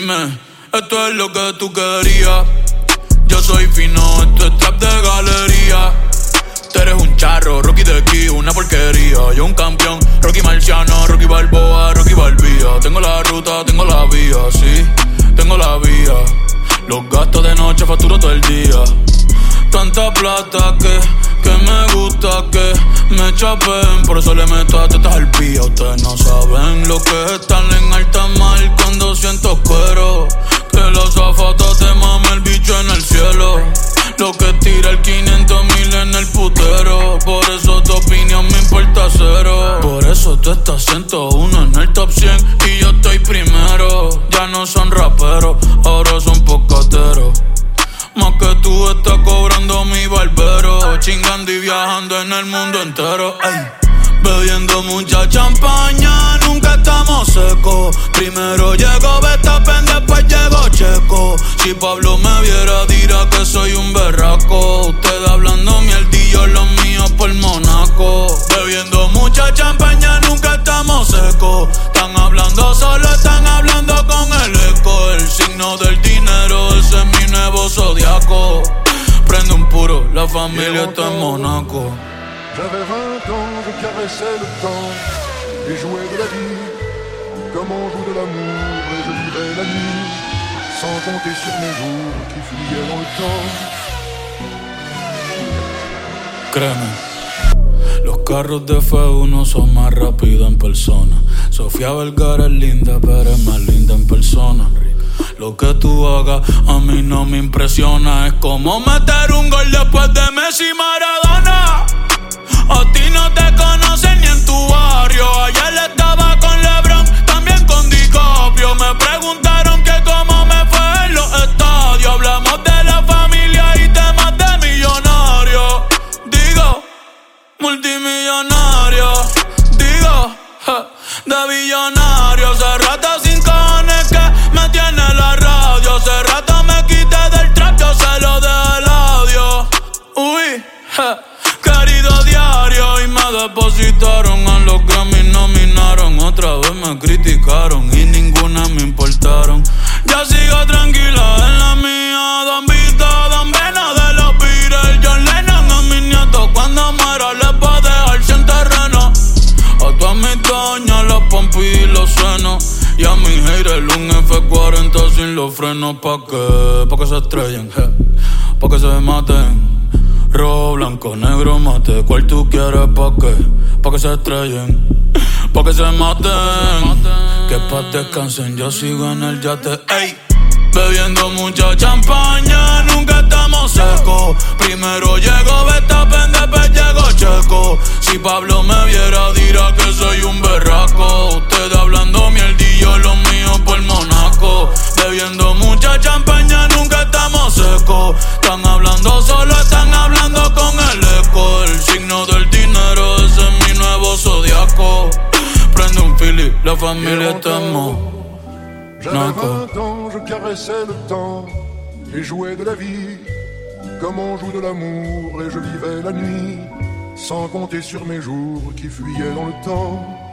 Dime, esto es lo que tú querías. Yo soy fino, esto es trap de galería. Tú eres un charro, Rocky de aquí, una porquería. Yo un campeón, Rocky Marciano, Rocky Balboa, Rocky Balbía. Tengo la ruta, tengo la vía, sí, tengo la vía. Los gastos de noche facturo todo el día. Tanta plata que me gusta que me chapen. Por eso le meto a tetas al pía. Ustedes no saben lo que es estar en alta mar cuando siento cuero. Que la azafata te mame el bicho en el cielo. Lo que tira el 500,000 en el putero. Por eso tu opinión me importa cero. Por eso tú estás 101 en el top 100 y yo estoy primero. Ya no son raperos, ahora son pocateros. Más que tú estás cobrando mi barbero. Chingando y viajando en el mundo entero. Ay. Bebiendo mucha champaña, nunca estamos secos. Primero llegó Verstappen, después llegó Checo. Si Pablo me viera dirá que soy un berraco. Ustedes hablando mierdillo, los míos por Monaco. Bebiendo mucha champaña, nunca estamos secos. Están hablando solo, están hablando con el eco. El signo del dinero, ese es mi nuevo zodiaco. Prende un puro, la familia está en Monaco. J'avais 20 ans, je caressais le temps et jouais de la vie comme on joue de l'amour, et je vivais la nuit sans compter sur mes jours qui fuyaient dans le temps. Créeme, los carros de F1 son más rápidos en persona. Sofía Vergara es linda, pero es más linda en persona. Lo que tú hagas a mí no me impresiona. Es como meter un gol después de Messi y Maradona. A ti no te conocen ni en tu barrio. Ayer estaba con LeBron, también con DiCaprio. Me preguntaron que cómo me fue en los estadios. Hablamos de la familia y temas de millonarios. Digo, multimillonario. Digo, de billonario. Hace rato sin cojones que me tiene la radio. Hace rato me quité del trap, yo se lo dejé el audio. Uy, querido diario, y me depositaron a los Grammy, nominaron. Otra vez me criticaron y ninguna me importaron. Ya sigo tranquila en la mía. Don Vito, Don Vena de los Beatles. John Lennon a mis nietos cuando muera les va a dejar sin terreno. A todas mis doñas las pompis y los senos. Y a mis haters un F40 sin los frenos. Pa' que se estrellen, pa' que se maten. Rojo, blanco, negro, mate. ¿Cuál tú quieres? Pa' que se estrellen, pa' que se maten. Que pa' descansen, yo sigo en el yate. Ey, bebiendo mucha champaña, nunca estamos secos. Primero llegó Verstappen, después llegó Checo. Si Pablo me viera dirá que soy un berraco. Ustedes hablando mierdillo, los míos por Monaco. Bebiendo mucha champaña, nunca estamos secos. Están hablando solo, están hablando con el eco. El signo del dinero, ese es mi nuevo zodiaco. Prende un fili, la familia está en Monaco. J'avais 20 ans, je caressais le temps et jouais de la vie comme on joue de l'amour, et je vivais la nuit sans compter sur mes jours qui fuyaient dans le temps.